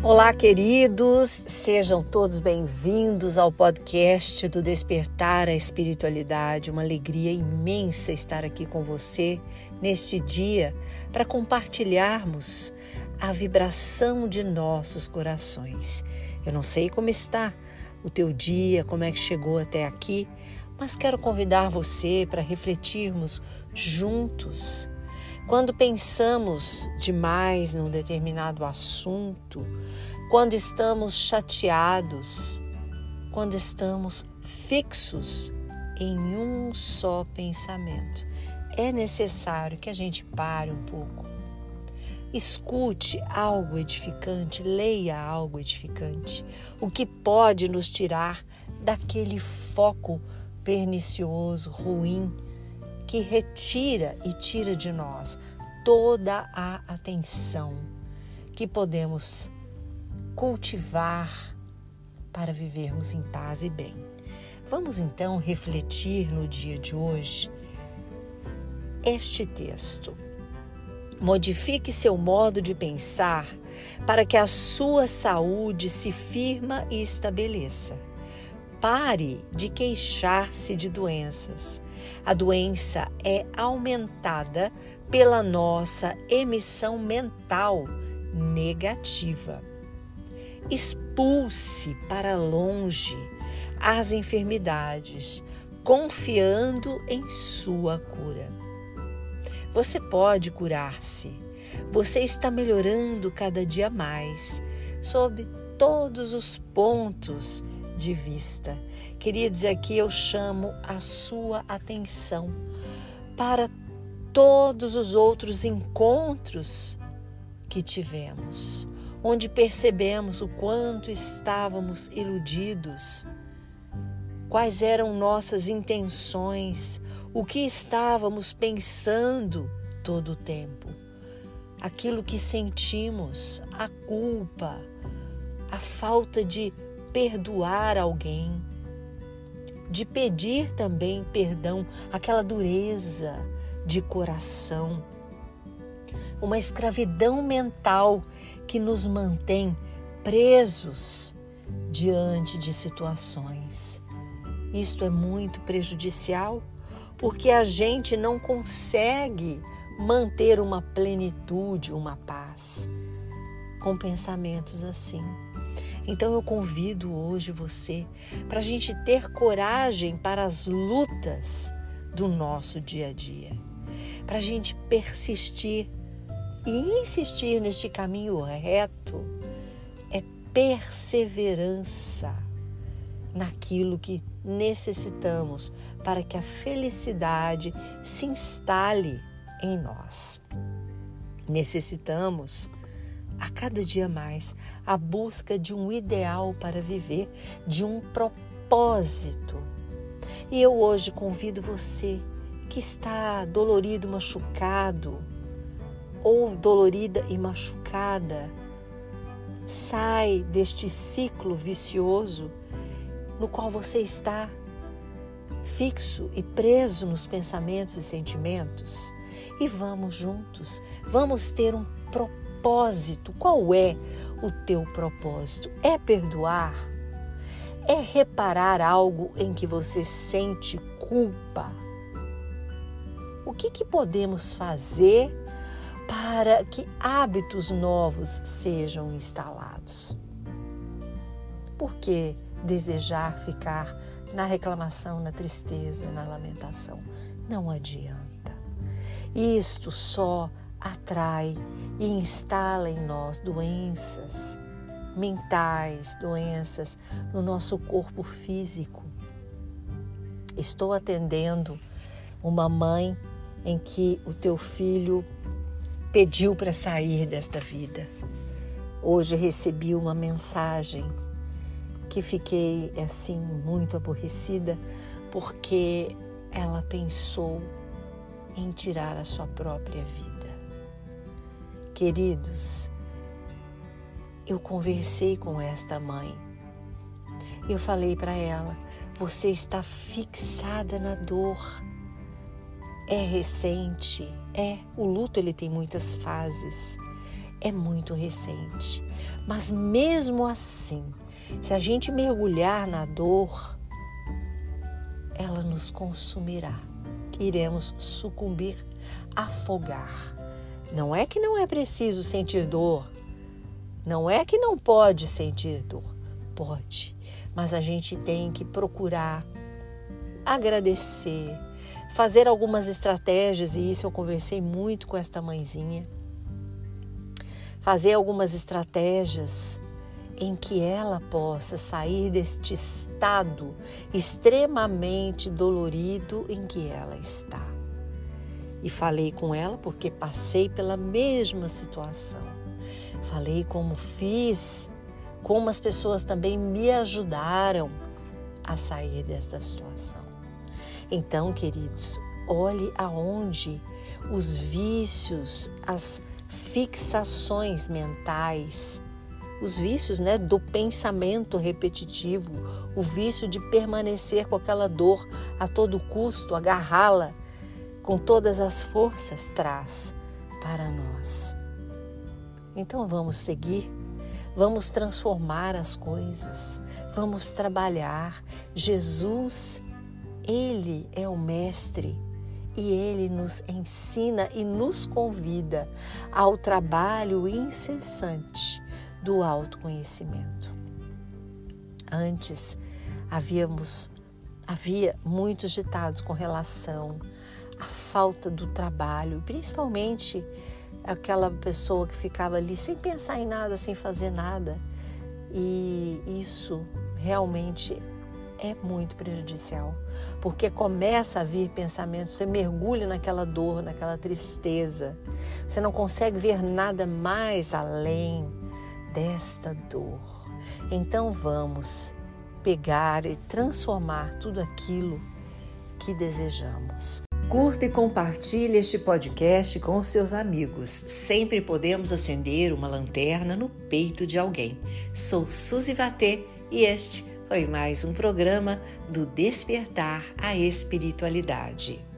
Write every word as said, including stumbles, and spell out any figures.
Olá, queridos, sejam todos bem-vindos ao podcast do Despertar a Espiritualidade. Uma alegria imensa estar aqui com você neste dia para compartilharmos a vibração de nossos corações. Eu não sei como está o teu dia, como é que chegou até aqui, mas quero convidar você para refletirmos juntos. Quando pensamos demais num determinado assunto, quando estamos chateados, quando estamos fixos em um só pensamento, é necessário que a gente pare um pouco. Escute algo edificante, leia algo edificante, o que pode nos tirar daquele foco pernicioso, ruim, que retira e tira de nós toda a atenção que podemos cultivar para vivermos em paz e bem. Vamos então refletir no dia de hoje este texto. Modifique seu modo de pensar para que a sua saúde se firma e estabeleça. Pare de queixar-se de doenças. A doença é aumentada pela nossa emissão mental negativa. Expulse para longe as enfermidades, confiando em sua cura. Você pode curar-se. Você está melhorando cada dia mais, sob todos os pontos de vista. Queridos, aqui eu chamo a sua atenção para todos os outros encontros que tivemos, onde percebemos o quanto estávamos iludidos, quais eram nossas intenções, o que estávamos pensando todo o tempo, aquilo que sentimos, a culpa, a falta de perdoar alguém, de pedir também perdão, aquela dureza de coração, uma escravidão mental que nos mantém presos diante de situações. Isto é muito prejudicial porque a gente não consegue manter uma plenitude, uma paz com pensamentos assim. Então eu convido hoje você para a gente ter coragem para as lutas do nosso dia a dia, para a gente persistir e insistir neste caminho reto. É perseverança naquilo que necessitamos para que a felicidade se instale em nós. Necessitamos a cada dia mais a busca de um ideal para viver, de um propósito. E eu hoje convido você que está dolorido, machucado, ou dolorida e machucada, sai deste ciclo vicioso no qual você está fixo e preso nos pensamentos e sentimentos, e vamos juntos, vamos ter um propósito. Propósito. Qual é o teu propósito? É perdoar? É reparar algo em que você sente culpa? O que, que podemos fazer para que hábitos novos sejam instalados? Por que desejar ficar na reclamação, na tristeza, na lamentação? Não adianta. Isto só atrai e instala em nós doenças mentais, doenças no nosso corpo físico. Estou atendendo uma mãe em que o teu filho pediu para sair desta vida. Hoje recebi uma mensagem que fiquei assim muito aborrecida porque ela pensou em tirar a sua própria vida. Queridos, eu conversei com esta mãe. Eu falei para ela, você está fixada na dor. É recente, é. O luto ele tem muitas fases. é muito recente. Mas mesmo assim, se a gente mergulhar na dor, ela nos consumirá. Iremos sucumbir, afogar. Não é que não é preciso sentir dor. Não é que não pode sentir dor. Pode. Mas a gente tem que procurar agradecer, fazer algumas estratégias, e isso eu conversei muito com esta mãezinha. Fazer algumas estratégias em que ela possa sair deste estado extremamente dolorido em que ela está. E falei com ela porque passei pela mesma situação. Falei como fiz, como as pessoas também me ajudaram a sair desta situação. Então, queridos, olhe aonde os vícios, as fixações mentais, os vícios, né, do pensamento repetitivo, o vício de permanecer com aquela dor a todo custo, agarrá-la com todas as forças, traz para nós. Então vamos seguir, vamos transformar as coisas, vamos trabalhar. Jesus, Ele é o Mestre e Ele nos ensina e nos convida ao trabalho incessante do autoconhecimento. Antes, havíamos, havia muitos ditados com relação à falta do trabalho, principalmente aquela pessoa que ficava ali sem pensar em nada, sem fazer nada. E isso realmente é muito prejudicial, porque começa a vir pensamentos, você mergulha naquela dor, naquela tristeza, você não consegue ver nada mais além desta dor. Então vamos pegar e transformar tudo aquilo que desejamos. Curta e compartilhe este podcast com os seus amigos. Sempre podemos acender uma lanterna no peito de alguém. Sou Suzy Vatê e este foi mais um programa do Despertar a Espiritualidade.